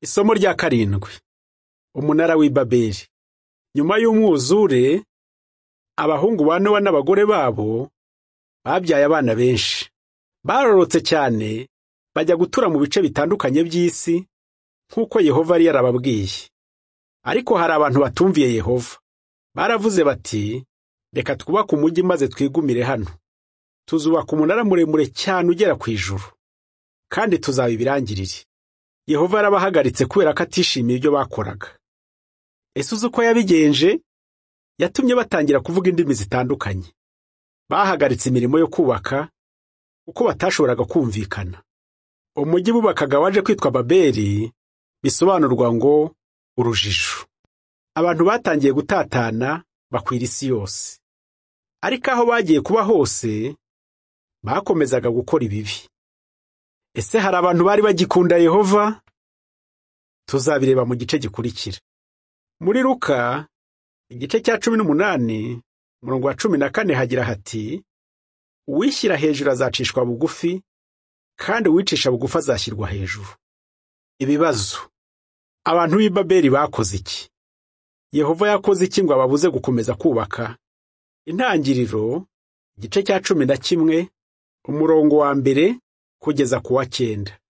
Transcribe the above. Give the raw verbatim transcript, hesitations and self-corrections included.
Isomo rya karindwi. Umunara w'i Babeli. Nyuma y'umwuzure, abahungu ba Nowa n'abagore babo babyaye abana benshi. Barorotse cyane, bajya gutura mu bice bitandukanye by'isi, nk'uko Yehova yari yarababwiye. Ariko hari abantu batumviye Yehova. Baravuze bati, reka twubake umujyi maze twigumire hano. Tuzubaka umunara muremure cyane ugera ku ijuru, kandi tuzaba ibirangirire. Yehova yarabahagaritse kubera ko atishimiye ibyo bakoraga. Ese uzi uko yabigenje? Yatumye batangira kuvuga indimi zitandukanye. Bahagaritse imirimo yo kubaka uko batashoboraga kumvikana. Umujyi bubakaga waje kwitwa Babeli, bisobanurwa ngo urujijo. Abantu batangiye gutatana bakwira isi yose. Ariko aho bagiye kuba hose, bakomezaga gukora ibibi. Ese hari abantu bari bagikunda Yehova? Tuzabireba mu gice gikurikira. Muri Luka, igice cya cumi n'umunani, umurongo wa cumi na kane hagira hati, uwishyira hejuru azacishwa bugufi, kandi uwicisha bugufi azashyirwa hejuru. Ibibazo. Abantu b'i Babeli bakoze iki? Yehova yakoze iki ngo ababuze gukomeza kubaka? Intangiriro, igice cya cumi na kimwe, umurongo wa mbere kugeza ku wa cyenda.